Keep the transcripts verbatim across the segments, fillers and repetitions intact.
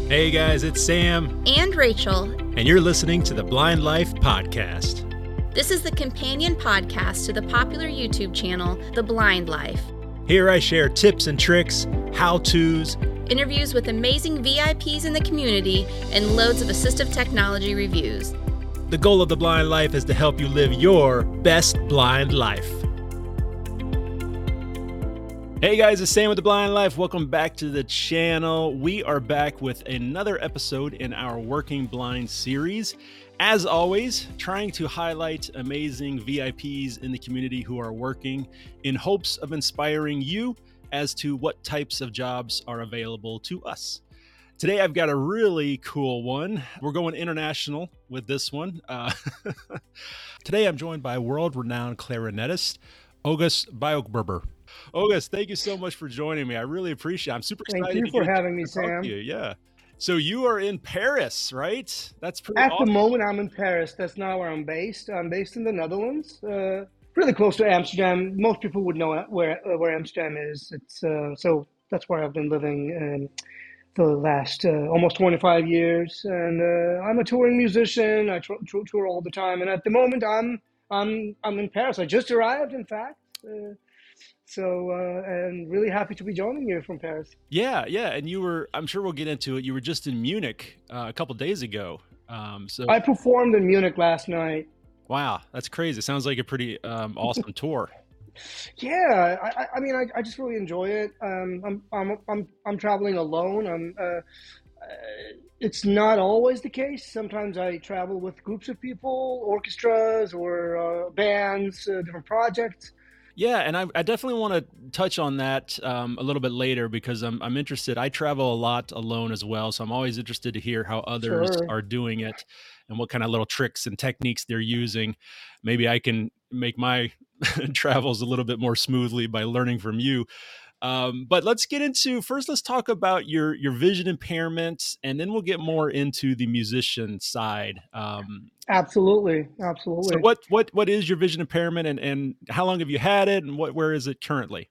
Hey guys, it's Sam. And Rachel. And you're listening to the Blind Life Podcast. This is the companion podcast to the popular YouTube channel, The Blind Life. Here I share tips and tricks, how-tos, interviews with amazing V I Ps in the community, and loads of assistive technology reviews. The goal of The Blind Life is to help you live your best blind life. Hey guys, it's Sam with The Blind Life. Welcome back to the channel. We are back with another episode in our Working Blind series. As always, trying to highlight amazing V I Ps in the community who are working in hopes of inspiring you as to what types of jobs are available to us. Today, I've got a really cool one. We're going international with this one. Uh, today, I'm joined by world-renowned clarinetist, August Biogerber. August, thank you so much for joining me. I really appreciate it. I'm super excited. Thank you for having me, Sam. You. Yeah. So you are in Paris, right? That's pretty At awesome. the moment, I'm in Paris. That's not where I'm based. I'm based in the Netherlands, uh, really close to Amsterdam. Most people would know where uh, where Amsterdam is. It's uh, so that's where I've been living um, the last uh, almost twenty-five years. And uh, I'm a touring musician. I tour, tour all the time. And at the moment, I'm I'm I'm in Paris. I just arrived, in fact. Uh, So, uh, and really happy to be joining you from Paris. Yeah, yeah. And you were, I'm sure we'll get into it. You were just in Munich uh, a couple days ago. Um, so I performed in Munich last night. Wow, that's crazy. Sounds like a pretty um, awesome tour. Yeah, I, I mean, I, I just really enjoy it. Um, I'm, I'm, I'm, I'm traveling alone. I'm, uh, uh, it's not always the case. Sometimes I travel with groups of people, orchestras or uh, bands, uh, different projects. Yeah, and I, I definitely want to touch on that um, a little bit later because I'm I'm interested. I travel a lot alone as well, so I'm always interested to hear how others Sure. are doing it and what kind of little tricks and techniques they're using. Maybe I can make my travels a little bit more smoothly by learning from you. Um, but let's get into, first, let's talk about your your vision impairment, and then we'll get more into the musician side. Um, Absolutely, absolutely. So what what what is your vision impairment, and, and how long have you had it, and what where is it currently?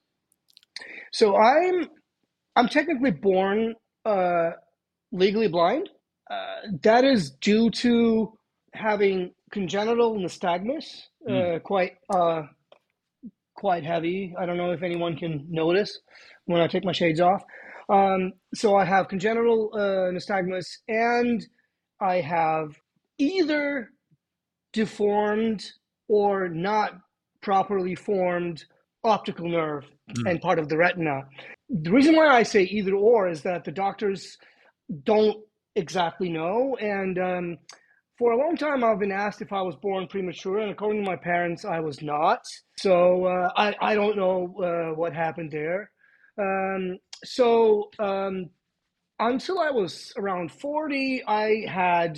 So I'm I'm technically born uh, legally blind. Uh, that is due to having congenital nystagmus, uh, mm. quite uh, quite heavy. I don't know if anyone can notice when I take my shades off. Um, so I have congenital uh, nystagmus, and I have either deformed or not properly formed optical nerve mm. and part of the retina. The reason why I say either or is that the doctors don't exactly know. And um, for a long time, I've been asked if I was born premature, and according to my parents, I was not. So uh, I, I don't know uh, what happened there. Um, so um, until I was around forty, I had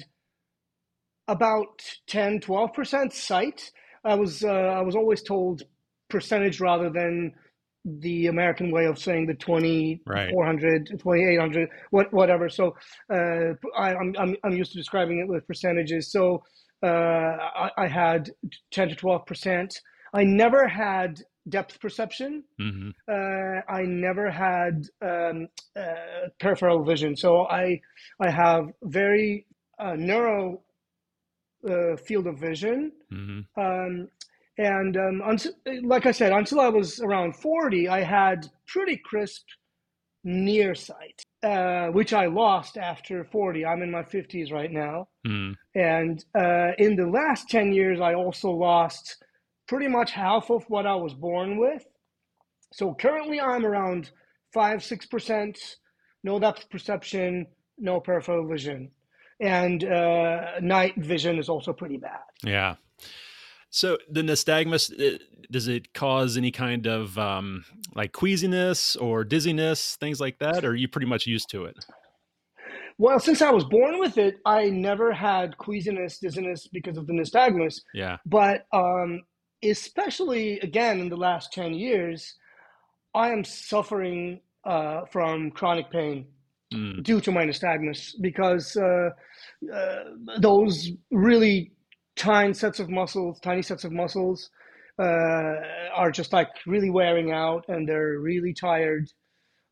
about ten, twelve percent sight. I was uh, I was always told percentage rather than the American way of saying the twenty-four hundred, right. twenty-eight hundred, what, whatever. So uh, I, I'm, I'm I'm used to describing it with percentages. So uh, I, I had ten to twelve percent. I never had depth perception. Mm-hmm. Uh, I never had um, uh, peripheral vision. So I I have very uh, narrow uh, field of vision. Mm-hmm. Um, And um, until, like I said, until I was around forty, I had pretty crisp near sight, uh, which I lost after forty. I'm in my fifties right now. Mm. And uh, in the last ten years, I also lost pretty much half of what I was born with. So currently I'm around five, six percent, no depth perception, no peripheral vision. And uh, night vision is also pretty bad. Yeah. So the nystagmus, does it cause any kind of um, like queasiness or dizziness, things like that? Or are you pretty much used to it? Well, since I was born with it, I never had queasiness, dizziness because of the nystagmus. Yeah. But um, especially, again, in the last ten years, I am suffering uh, from chronic pain mm. due to my nystagmus because uh, uh, those really tiny sets of muscles, tiny sets of muscles uh, are just like really wearing out, and they're really tired.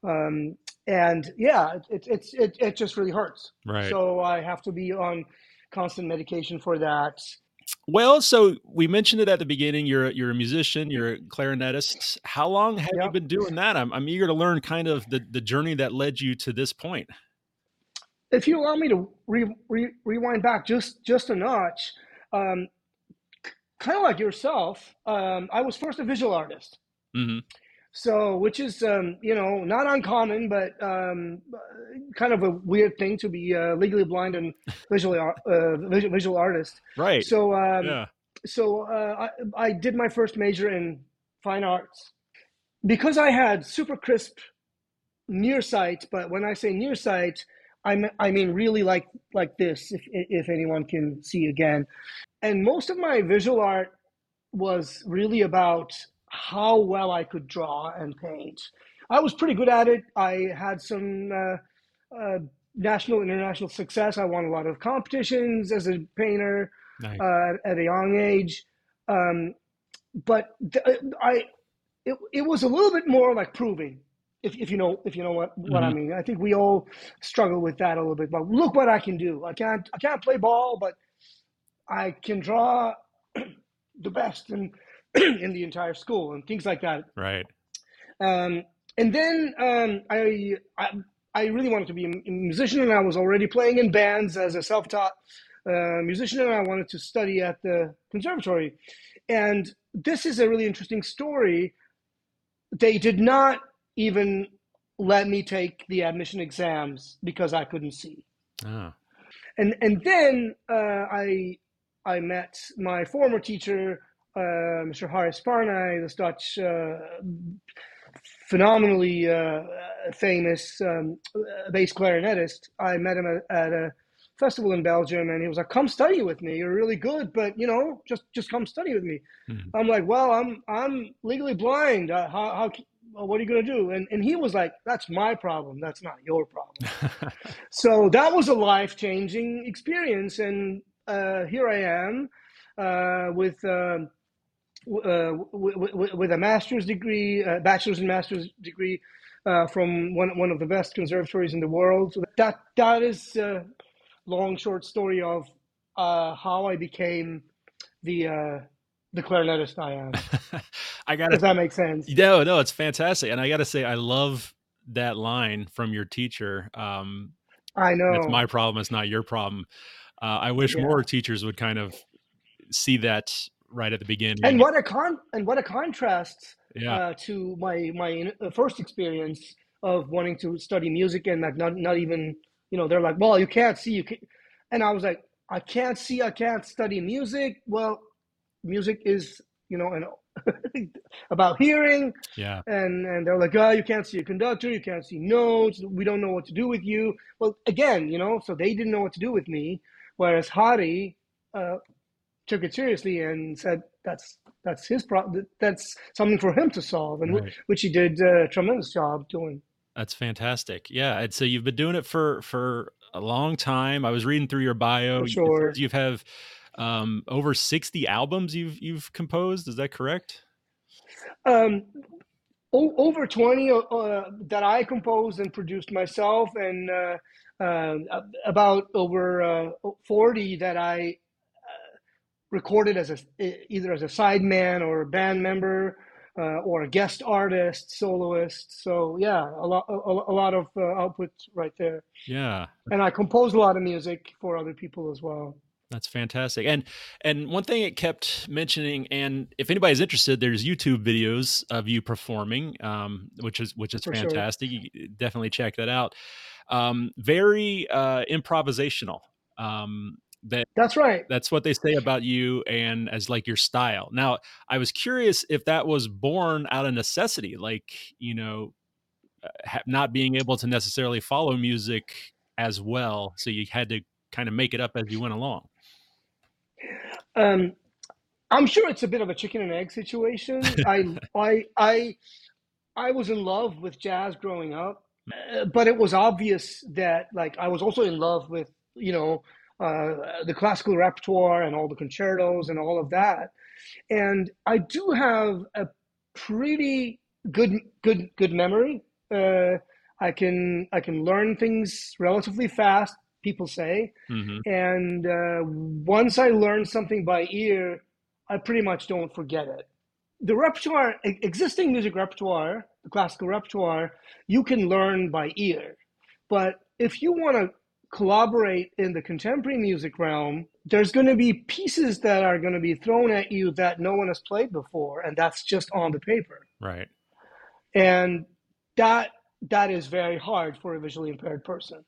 Um, and yeah, it, it's it, it just really hurts. Right. So I have to be on constant medication for that. Well, so we mentioned it at the beginning. You're you're a musician. You're a clarinetist. How long have you Yep. been doing that? I'm I'm eager to learn kind of the the journey that led you to this point. If you allow me to re, re, rewind back just just a notch, um, kind of like yourself, um, I was first a visual artist. Hmm. So, which is, um, you know, not uncommon, but um, kind of a weird thing to be uh, legally blind and visually uh, visual, visual artist. Right. So, um, Yeah. so uh, I, I did my first major in fine arts because I had super crisp near sight. But when I say near sight, I mean, I mean really like like this. If if anyone can see again, and most of my visual art was really about how well I could draw and paint. I was pretty good at it. I had some uh, uh, national, international success. I won a lot of competitions as a painter Nice. uh, at a young age. Um, but th- I, it, it was a little bit more like proving, if, if you know if you know what, what I Hmm. mean. I think we all struggle with that a little bit. But look what I can do. I can't I can't play ball, but I can draw the best in in the entire school and things like that. Right. Um, and then um, I, I I really wanted to be a musician, and I was already playing in bands as a self-taught uh, musician, and I wanted to study at the conservatory. And this is a really interesting story. They did not even let me take the admission exams because I couldn't see. Oh. And and then uh, I I met my former teacher, uh, Mister Harris Parnay, this Dutch uh, phenomenally uh, famous um, bass clarinetist. I met him at, at a festival in Belgium, and he was like, "Come study with me. You're really good, but you know, just just come study with me." Mhm. I'm like, "Well, I'm I'm legally blind. Uh, how how what are you going to do?" And and he was like, "That's my problem. That's not your problem." So that was a life changing experience, and uh, here I am uh, with. Um, uh, w- w- with a master's degree, a bachelor's and master's degree uh, from one one of the best conservatories in the world. So that that is a long, short story of uh, how I became the uh, the clarinetist I am. I gotta. Does that make sense? No, no, it's fantastic, and I gotta say, I love that line from your teacher. Um, I "It's my know. problem. It's not your problem." Uh, I wish Yeah. more teachers would kind of see that right at the And beginning. what a con and what a contrast Yeah. uh, to my my first experience of wanting to study music and like not not even you know they're like, well, you can't see, you can, and I was like, I can't see, I can't study music. Well, music is you know an about hearing, Yeah. and and they're like, oh, you can't see a conductor, you can't see notes, we don't know what to do with you. Well, again, you know, so they didn't know what to do with me, whereas Hari uh, took it seriously and said that's that's his problem. That's something for him to solve, and w- Right. which he did a tremendous job doing. That's fantastic. Yeah, and so you've been doing it for for a long time. I was reading through your bio. For It sure. says you've have um, over sixty albums you've you've composed. Is that correct? Um, o- over twenty uh, that I composed and produced myself, and uh, uh, about over uh, forty that I recorded as a either as a sideman or a band member uh, or a guest artist, soloist. So yeah, a lot a, a lot of uh, output right there. Yeah. And I composed a lot of music for other people as well. That's fantastic. And and one thing it kept mentioning, and if anybody's interested, there's YouTube videos of you performing, um, which is which is For sure. fantastic. You definitely check that out. Um, very uh, improvisational. Um, that That's right. that's what they say about you, and as like your style. Now, I was curious if that was born out of necessity, like you know, uh, ha- not being able to necessarily follow music as well, so you had to kind of make it up as you went along. Um, I'm sure it's a bit of a chicken and egg situation. I I I I was in love with jazz growing up, uh, but it was obvious that like I was also in love with you know uh, the classical repertoire and all the concertos and all of that. And I do have a pretty good good good memory. Uh, I can I can learn things relatively fast, people say, Mm-hmm. and uh, once I learn something by ear, I pretty much don't forget it. The repertoire, e- existing music repertoire, the classical repertoire, you can learn by ear. But if you want to collaborate in the contemporary music realm, there's going to be pieces that are going to be thrown at you that no one has played before, and that's just on the paper. Right. And that that is very hard for a visually impaired person.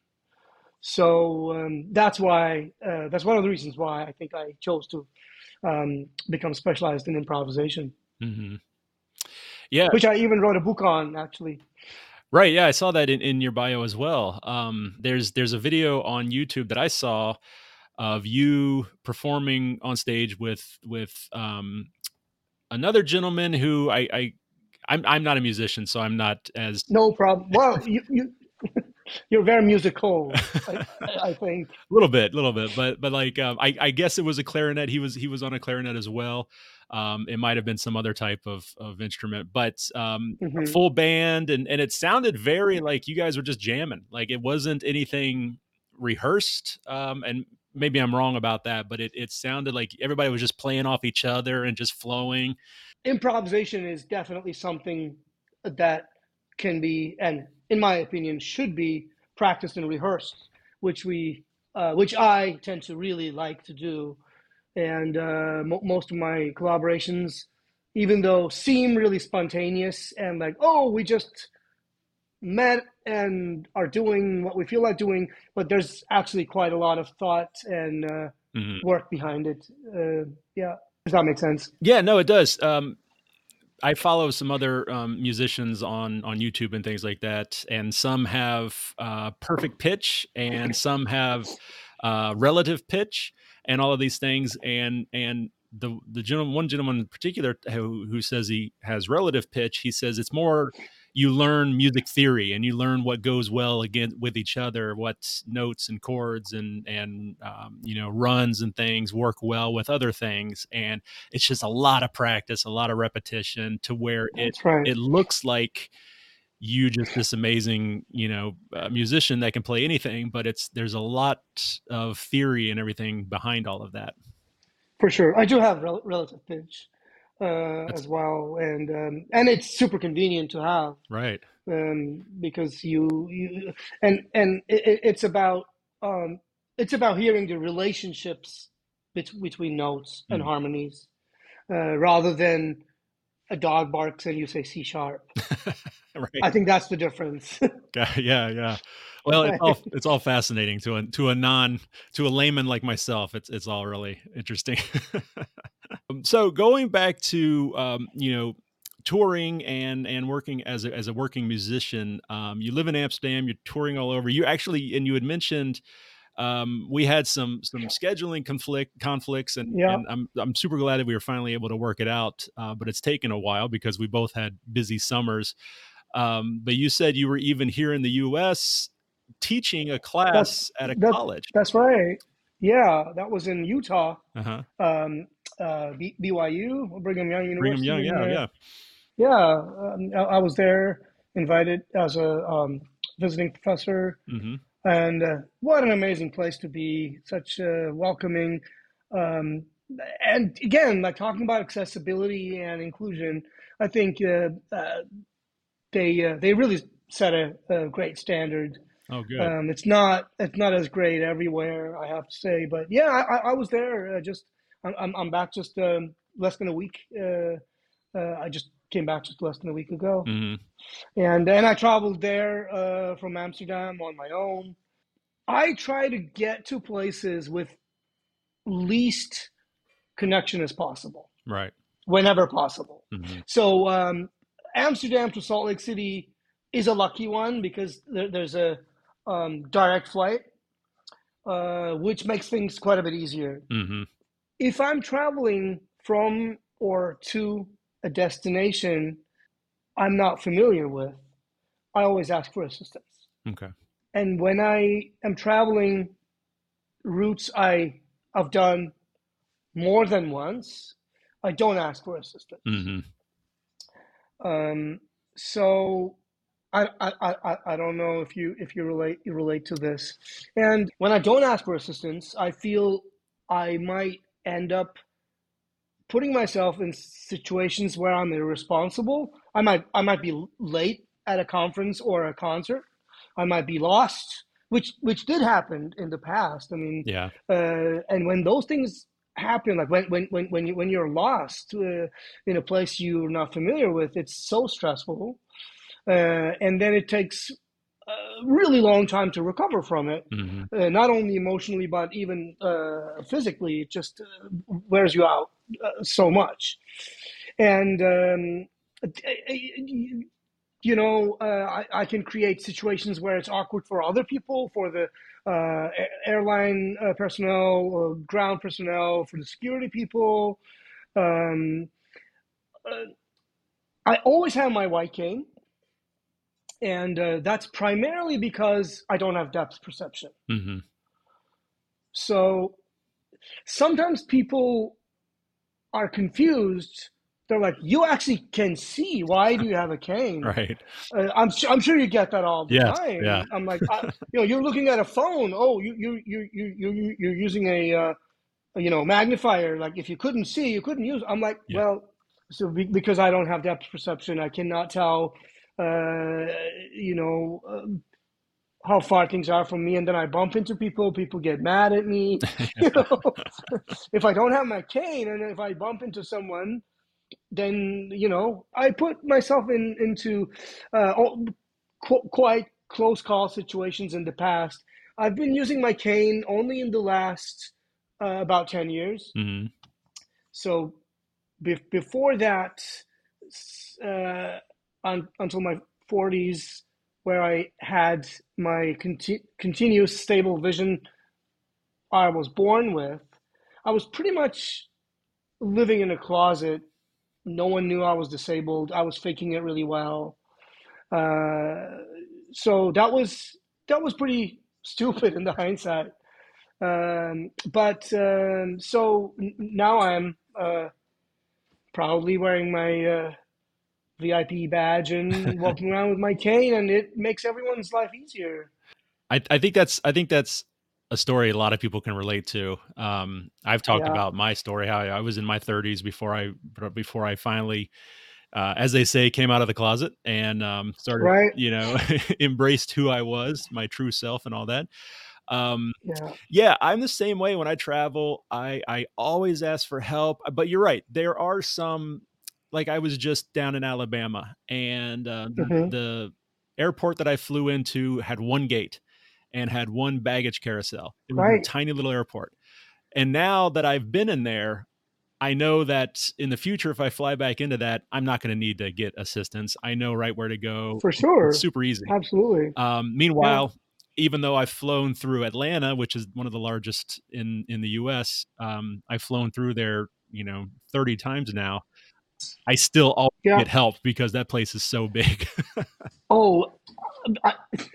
So um, that's why uh, that's one of the reasons why I think I chose to um, become specialized in improvisation. Mm-hmm. Yeah. Which I even wrote a book on, actually. Right. Yeah, I saw that in, in your bio as well. Um, there's there's a video on YouTube that I saw of you performing on stage with with um, another gentleman who I, I I'm I'm not a musician, so I'm not as No problem. Well, you, you you're very musical, I, I think. a little bit, little bit, but but like um, I I guess it was a clarinet. He was he was on a clarinet as well. Um, it might have been some other type of of instrument, but um, a Mm-hmm. full band, and and it sounded very like you guys were just jamming. Like it wasn't anything rehearsed. Um, and maybe I'm wrong about that, but it it sounded like everybody was just playing off each other and just flowing. Improvisation is definitely something that can be, and in my opinion, should be practiced and rehearsed, which we, uh, which I tend to really like to do. And uh, mo- most of my collaborations, even though seem really spontaneous and like, oh, we just met and are doing what we feel like doing, but there's actually quite a lot of thought and uh, Mhm. work behind it. Uh, yeah, does that make sense? Yeah, no, it does. Um, I follow some other um, musicians on on YouTube and things like that, and some have uh, perfect pitch, and some have uh, relative pitch, and all of these things. And and the the gentleman, one gentleman in particular, who who says he has relative pitch, he says it's more you learn music theory and you learn what goes well again with each other, what notes and chords and and um, you know runs and things work well with other things, and it's just a lot of practice, a lot of repetition to where it That's right. it looks like you just this amazing, you know, uh, musician that can play anything, but it's there's a lot of theory and everything behind all of that. For sure. I do have rel- relative pitch uh, That's as well, and um, and it's super convenient to have right. um, because you you and and it, it's about um, it's about hearing the relationships bet- between notes and Mm. harmonies uh, rather than a dog barks and you say C sharp. Right. I think that's the difference. Yeah, yeah. Well, it's all Right. it's all fascinating to a to a non to a layman like myself. It's it's all really interesting. Um, so going back to um, you know touring and and working as a as a working musician, um, you live in Amsterdam. You're touring all over. You actually and you had mentioned um, we had some some scheduling conflict conflicts, and Yeah, and I'm I'm super glad that we were finally able to work it out. Uh, but it's taken a while because we both had busy summers. Um, but you said you were even here in the U S teaching a that's class at a that college. that's right. Yeah, that was in Utah, Uh huh. um, uh, B- BYU, Brigham Young Brigham University Young. in Yeah, there. yeah. Yeah, um, I, I was there, invited as a um, visiting professor, Hmm. and uh, what an amazing place to be! Such uh, welcoming, um, and again, like talking about accessibility and inclusion, I think uh, uh, they uh, they really set a, a great standard. Oh, good. Um, it's not it's not as great everywhere, I have to say, but yeah, I, I was there. Uh, just I'm I'm I'm back just um, less than a week. Uh, uh, I just came back just less than a week ago, Hmm. and and I traveled there uh, from Amsterdam on my own. I try to get to places with least connection as possible, Right. whenever possible. Hmm. So um, Amsterdam to Salt Lake City is a lucky one because there, there's a um, direct flight, uh, which makes things quite a bit easier. Hmm. If I'm traveling from or to a destination I'm not familiar with, I always ask for assistance. Okay. And when I am traveling routes I have done more than once, I don't ask for assistance. Hmm. Um, so I, I, I, I don't know if you if you relate you relate to this. And when I don't ask for assistance, I feel I might end up putting myself in situations where I'm irresponsible. I might I might be late at a conference or a concert. I might be lost, which which did happen in the past. I mean, Yeah. uh, and when those things happen, like when when when when you when you're lost uh, in a place you're not familiar with, it's so stressful, uh, and then it takes a really long time to recover from it. Mm-hmm. Uh, not only emotionally, but even uh, physically. It just uh, wears you out uh, so much. And um, you know, uh, I, I can create situations where it's awkward for other people, for the uh, airline uh, personnel, or ground personnel, for the security people. Um, uh, I always have my white cane, and uh, that's primarily because I don't have depth perception. Mm-hmm. So sometimes people are confused. They're like, "You actually can see. Why do you have a cane?" Right. Uh, I'm I'm sure you get that all the Yes. time. Yeah. I'm like, I, you know, you're looking at a phone. Oh, you you you you you you're using a uh, you know magnifier. Like if you couldn't see, you couldn't use. I'm like, Yeah. well, so be, because I don't have depth perception, I cannot tell. Uh, you know. Um, how far things are from me, and then I bump into people, people get mad at me. You know, if I don't have my cane and if I bump into someone, then you know I put myself in into uh, qu- quite close call situations in the past. I've been using my cane only in the last uh, about ten years. Mm-hmm. So be- before that, uh, un- until my forties, where I had my conti- continuous stable vision I was born with, I was pretty much living in a closet. No one knew I was disabled. I was faking it really well. Uh, so that was that was pretty stupid in the hindsight. Um, but um, so now I'm uh, proudly wearing my uh, V I P badge and walking around with my cane, and it makes everyone's life easier. I, I think that's I think that's a story a lot of people can relate to. Um, I've talked Yeah. about my story, how I, I was in my thirties before I before I finally, uh, as they say, came out of the closet and um, started, Right. you know, embraced who I was, my true self, and all that. Um, Yeah. yeah, I'm the same way when I travel. I I always ask for help, but you're right. There are some, like I was just down in Alabama, and uh, the Hmm. the airport that I flew into had one gate and had one baggage carousel. It was a Right. tiny little airport. And now that I've been in there, I know that in the future, if I fly back into that, I'm not going to need to get assistance. I know right where to go. For It's sure. super easy. Absolutely. Um, Yeah. meanwhile, even though I've flown through Atlanta, which is one of the largest in in the U S, um, I've flown through there, you know, thirty times now. I still always Yeah. get help because that place is so big. Oh, I,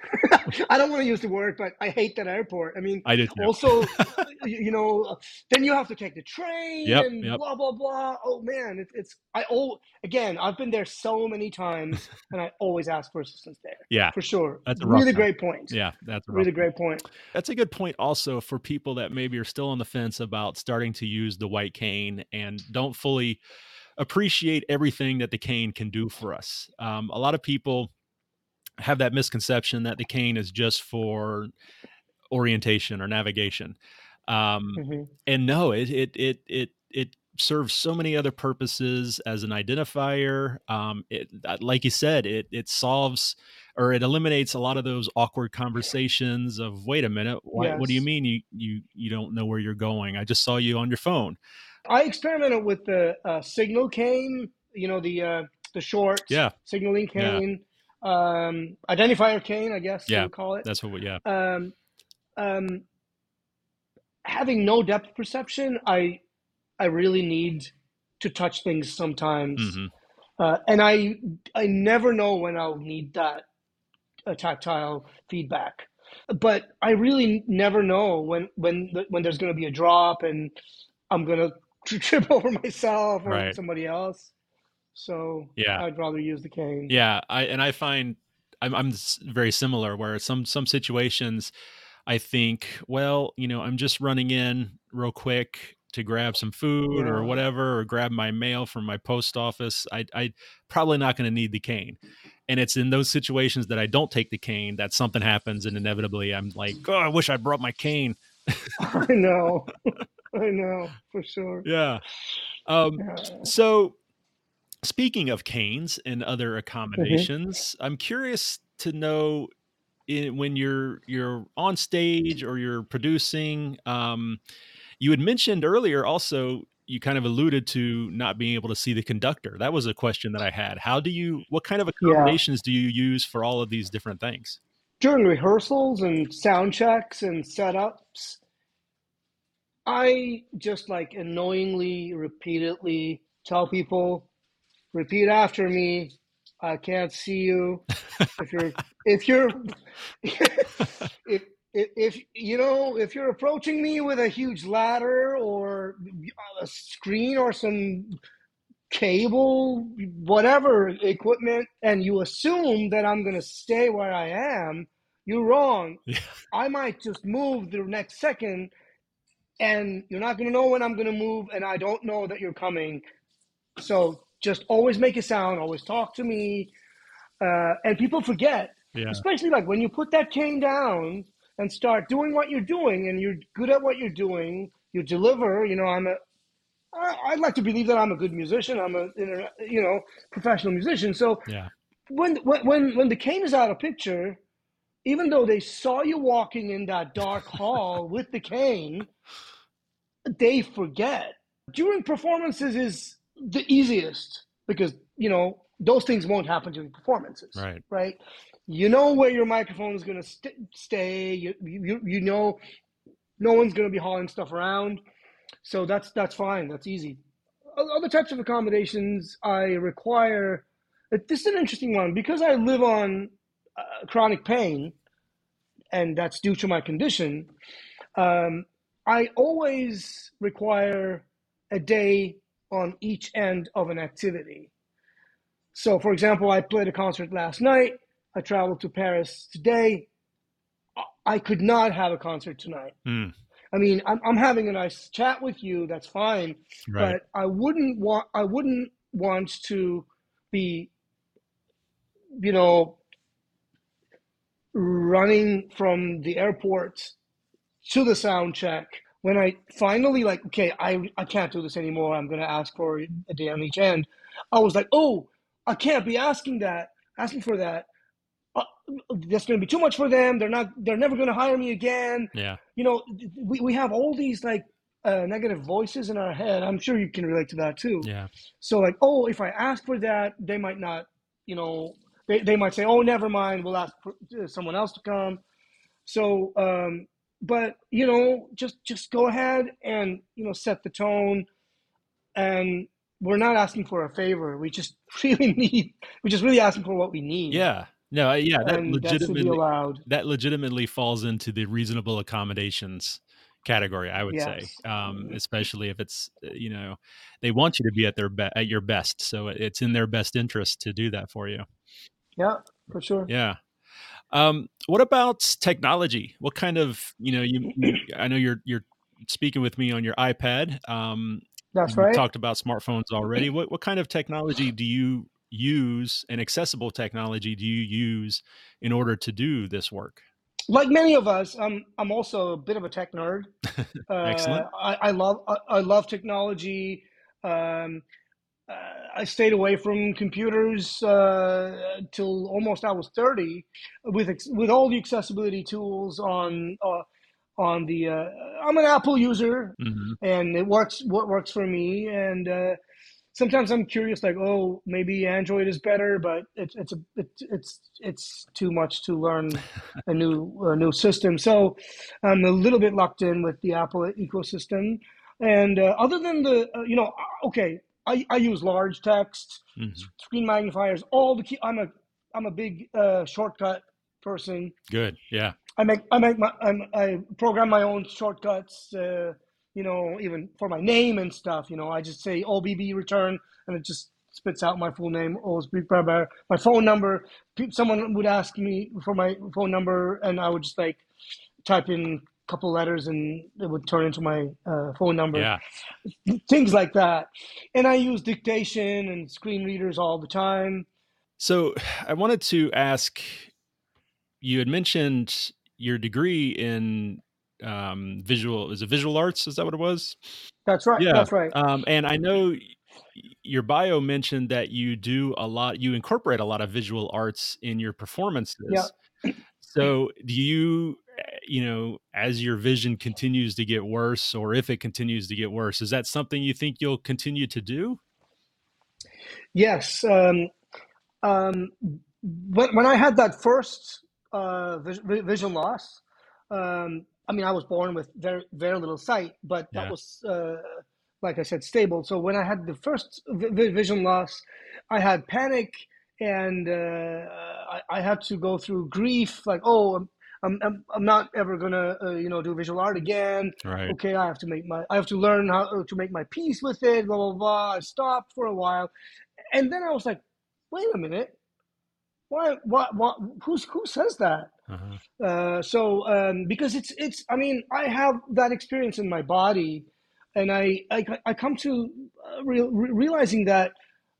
I don't want to use the word, but I hate that airport. I mean, I do too. also, you, you know, then you have to take the train Yep, and yep. blah blah blah. Oh man, it, it's I oh again, I've been there so many times, and I always ask for assistance there. Yeah, For sure. that's a rough Really one. great point. Yeah, that's a rough Really one. great point. That's a good point also for people that maybe are still on the fence about starting to use the white cane and don't fully appreciate everything that the cane can do for us. Um, a lot of people have that misconception that the cane is just for orientation or navigation. Um, Hmm. and no, it it it it it serves so many other purposes as an identifier. Um, it, uh, like you said, it it solves or it eliminates a lot of those awkward conversations of, wait a minute, why, what do you Yes. mean you you you don't know where you're going? I just saw you on your phone. I experimented with the uh, signal cane, you know, the uh, the short Yeah, signaling yeah, cane, um, identifier cane, I guess you yeah. would call it. That's what we, yeah. Um, um, having no depth perception, I I really need to touch things sometimes, Hmm. uh, and I I never know when I'll need that uh, tactile feedback. But I really never know when when when there's going to be a drop and I'm going to trip over myself or Right. somebody else. So Yeah. I'd rather use the cane. Yeah. I, and I find I'm, I'm very similar where some, some situations I think, well, you know, I'm just running in real quick to grab some food or Yeah. whatever, or grab my mail from my post office. I, I probably not going to need the cane. And it's in those situations that I don't take the cane that something happens, and inevitably I'm like, oh, I wish I brought my cane. I know. I know for sure. Yeah. Um, Yeah. so speaking of canes and other Mhm. accommodations, I'm curious to know in, when you're you're on stage or you're producing. Um, you had mentioned earlier also you kind of alluded to not being able to see the conductor. That was a question that I had. How do you? What kind of Yeah. accommodations do you use for all of these different things? During rehearsals and sound checks and setups, I just like annoyingly, repeatedly tell people, repeat after me. I can't see you. If you're, if you're, if, if, if, you know, if you're approaching me with a huge ladder or a screen or some cable, whatever equipment, and you assume that I'm going to stay where I am, you're wrong. Yeah. I might just move the next second, and you're not going to know when I'm going to move, and I don't know that you're coming. So just always make a sound, always talk to me. Uh, and people forget, Yeah. especially like when you put that cane down and start doing what you're doing, and you're good at what you're doing, you deliver. You know, I'm a I, I'd like to believe that I'm a good musician. I'm a you know professional musician. So Yeah. when when when the cane is out of picture, even though they saw you walking in that dark hall with the cane, they forget. During performances is the easiest because you know those things won't happen during performances, Right. right? You know where your microphone is going to st- stay. You, you you know no one's going to be hauling stuff around, so that's that's fine. That's easy. Other types of accommodations I require. This is an interesting one because I live on uh, chronic pain, and that's due to my condition. Um, I always require a day on each end of an activity. So, for example, I played a concert last night. I traveled to Paris today. I could not have a concert tonight. Mm, I mean, I'm, I'm having a nice chat with you. That's fine, right. but I wouldn't want I wouldn't want to be, you know, running from the airport to the sound check when I finally like, okay, I I can't do this anymore. I'm gonna ask for a day on each end. I was like, oh, I can't be asking that, asking for that. Uh, that's going to be too much for them. They're not. They're never going to hire me again. Yeah. You know, we we have all these like uh, negative voices in our head. I'm sure you can relate to that too. Yeah. So like, oh, if I ask for that, they might not. You know, they they might say, oh, never mind. We'll ask for someone else to come. So, um, but you know, just just go ahead and you know set the tone. And we're not asking for a favor. We just really need. We're just really asking for what we need, Yeah. No, I- yeah, that and that should be legitimately allowed. that legitimately falls into the reasonable accommodations category, I would say. Yes. Um, especially if it's, uh, you know, they want you to be at their be- at your best, so it's in their best interest to do that for you. Yeah, for sure. Yeah. Um, what about technology? What kind of, you know, you, you I know you're you're speaking with me on your iPad. Um, That's you right. talked about smartphones already. What what kind of technology do you use, and accessible technology do you use in order to do this work? Like many of us, I'm I'm also a bit of a tech nerd. Uh, Excellent. I, I love I, I love technology. Um, uh, I stayed away from computers uh, till almost I was thirty, with ex- with all the accessibility tools on uh, on the. Uh, I'm an Apple user, Hmm. and it works. What works for me, and uh, sometimes I'm curious, like, oh, maybe Android is better, but it's it's a it's it's it's too much to learn a new a new system. So I'm a little bit locked in with the Apple ecosystem. And uh, other than the, uh, you know, uh, okay, I, I use large text, Hmm. screen magnifiers, all the key. I'm a I'm a big uh, shortcut person. Good. Yeah. I make I make my I'm, I program my own shortcuts. Uh, you know, even for my name and stuff. You know, I just say O B B return, and it just spits out my full name, Oz Bigbarber. My phone number, someone would ask me for my phone number, and I would just like type in a couple letters, and it would turn into my uh, phone number. Yeah. Things like that. And I use dictation and screen readers all the time. So I wanted to ask, you had mentioned your degree in um, visual, is it visual arts? Is that what it was? That's right. Yeah. That's right. Um, and I know your bio mentioned that you do a lot, you incorporate a lot of visual arts in your performances. Yeah. So do you, you know, as your vision continues to get worse, or if it continues to get worse, is that something you think you'll continue to do? Yes. Um, um, when, when I had that first uh, vis- vision loss, um, I mean, I was born with very, very little sight, but that Yeah. was, uh, like I said, stable. So when I had the first vi- vision loss, I had panic, and uh, I, I had to go through grief, like, oh, I'm, I'm, I'm, I'm not ever gonna, uh, you know, do visual art again. Right. Okay, I have to make my, I have to learn how to make my peace with it. Blah blah blah. I stopped for a while, and then I was like, wait a minute, why, what, what, who's, who says that? Uh-huh. Uh, so, um, because it's, it's, I mean, I have that experience in my body, and I, I, I come to uh, real, re- realizing that,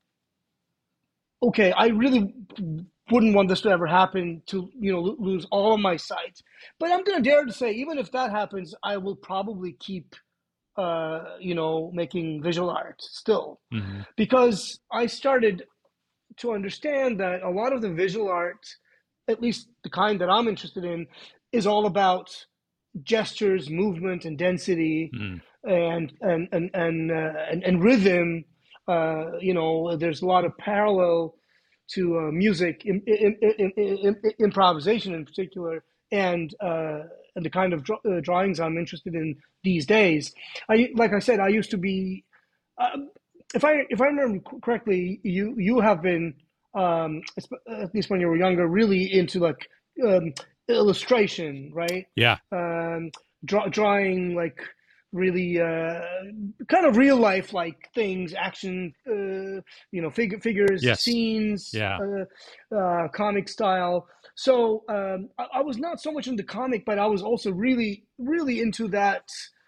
okay, I really wouldn't want this to ever happen, to, you know, lo- lose all of my sight. But I'm going to dare to say, even if that happens, I will probably keep, uh, you know, making visual art still, Mhm. because I started to understand that a lot of the visual art, at least the kind that I'm interested in, is all about gestures, movement, and density, Mm. and and and and uh, and, and rhythm. Uh, you know, there's a lot of parallel to uh, music, in, in, in, in, improvisation in particular, and uh, and the kind of draw, uh, drawings I'm interested in these days. I, like I said, I used to be. Uh, if I if I remember correctly, you you have been, um, at least when you were younger, really into like um, illustration, right? Yeah. Um, draw, drawing like really uh, kind of real life like things, action, uh, you know, fig- figures, Yes. scenes, Yeah. uh, uh, comic style. So um, I, I was not so much into comic, but I was also really, really into that.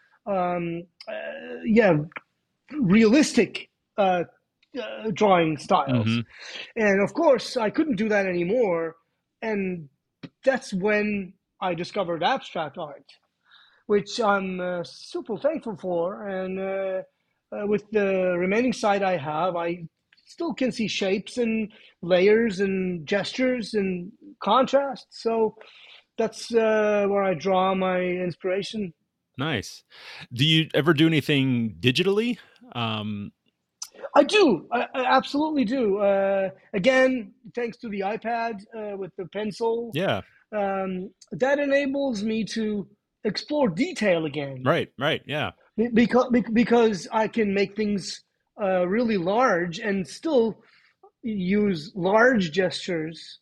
Um, uh, yeah, realistic uh, uh, drawing styles. Mm-hmm. And of course, I couldn't do that anymore. And that's when I discovered abstract art, which I'm uh, super thankful for. And uh, uh, with the remaining sight I have, I still can see shapes and layers and gestures and contrast. So that's uh, where I draw my inspiration. Nice. Do you ever do anything digitally? Um, I do. I, I absolutely do. Uh, again, thanks to the iPad uh, with the pencil, yeah. um, that enables me to explore detail again. Right. Right. Yeah. Because because I can make things uh, really large and still use large gestures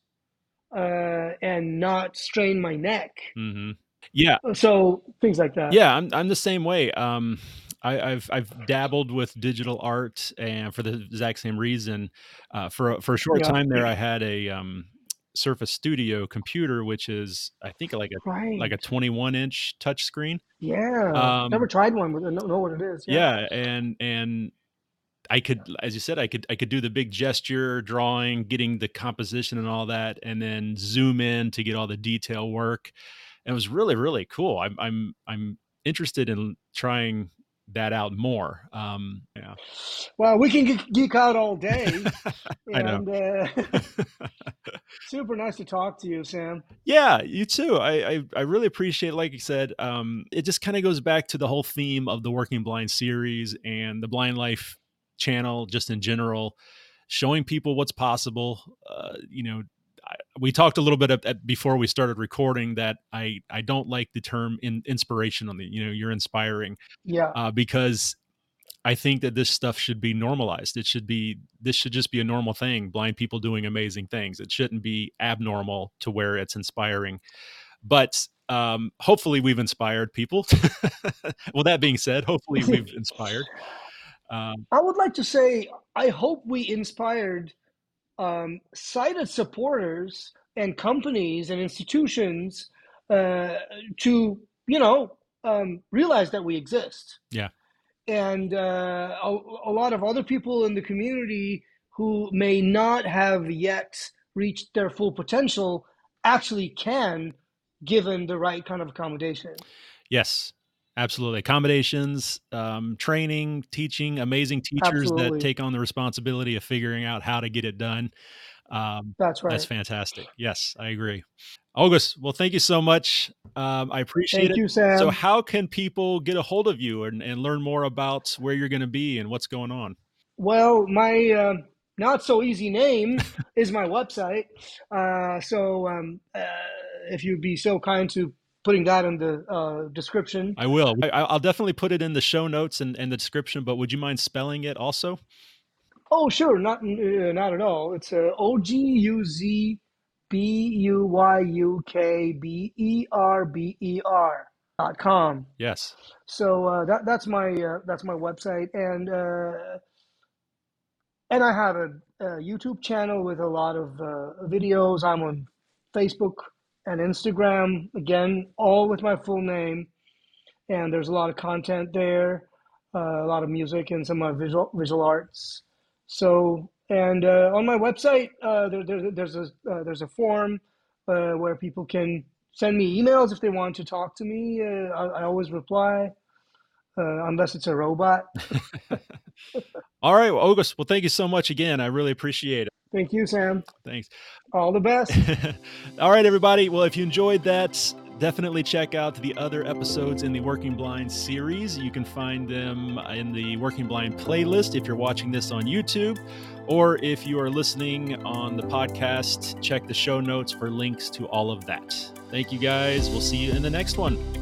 uh, and not strain my neck. Mm-hmm. Yeah. So things like that. Yeah. I'm I'm the same way. Um, I, I've I've dabbled with digital art, and for the exact same reason. Uh, for a, for a short Yeah. time there, I had a um, Surface Studio computer, which is I think like a Right. like a twenty-one inch touch screen. Yeah. Um, Never tried one, but I know what it is. Yeah. yeah, and and I could, as you said, I could I could do the big gesture drawing, getting the composition and all that, and then zoom in to get all the detail work. It was really, really cool. I'm I'm I'm interested in trying that out more. Um, yeah. Well, we can ge- geek out all day, I know. and uh, super nice to talk to you, Sam. Yeah, you too. I, I I really appreciate, like you said, um, it just kind of goes back to the whole theme of the Working Blind series and the Blind Life channel, just in general, showing people what's possible. Uh, you know, I, we talked a little bit at, at, before we started recording that I I don't like the term in, inspiration on the, you know, you're inspiring, Yeah. uh, because I think that this stuff should be normalized. It should be, this should just be a normal thing. Blind people doing amazing things. It shouldn't be abnormal to where it's inspiring. But um, hopefully we've inspired people. Well, that being said, hopefully we've inspired. Um, I would like to say, I hope we inspired um, sighted supporters and companies and institutions uh, to, you know, um, realize that we exist. yeah. And uh, a, a lot of other people in the community who may not have yet reached their full potential actually can, given the right kind of accommodation. Yes, absolutely. Accommodations, um, training, teaching, amazing teachers that Absolutely. take on the responsibility of figuring out how to get it done. Um, That's that's right. fantastic. Yes, I agree. August, well, thank you so much. Um, I appreciate Thank it. you, So, Sam. how can people get a hold of you and, and learn more about where you're going to be and what's going on? Well, my uh, not so easy name is my website. Uh, so um, uh, if you'd be so kind to putting that in the uh, description. I will. I, I'll definitely put it in the show notes and, and the description, but would you mind spelling it also? Oh, sure, not uh, not at all. It's uh, O G U Z B U Y U K B E R B E R dot com. Yes. So uh, that that's my uh, that's my website, and uh, and I have a, a YouTube channel with a lot of uh, videos. I'm on Facebook and Instagram, again, all with my full name, and there's a lot of content there, uh, a lot of music and some uh, visual visual arts. So, and uh, on my website, uh, there, there, there's a uh, there's a form uh, where people can send me emails if they want to talk to me. Uh, I, I always reply, uh, unless it's a robot. All right, well, August. Well, thank you so much again. I really appreciate it. Thank you, Sam. Thanks. All the best. All right, everybody. Well, if you enjoyed that, definitely check out the other episodes in the Working Blind series. You can find them in the Working Blind playlist if you're watching this on YouTube, or if you are listening on the podcast, check the show notes for links to all of that. Thank you, guys. We'll see you in the next one.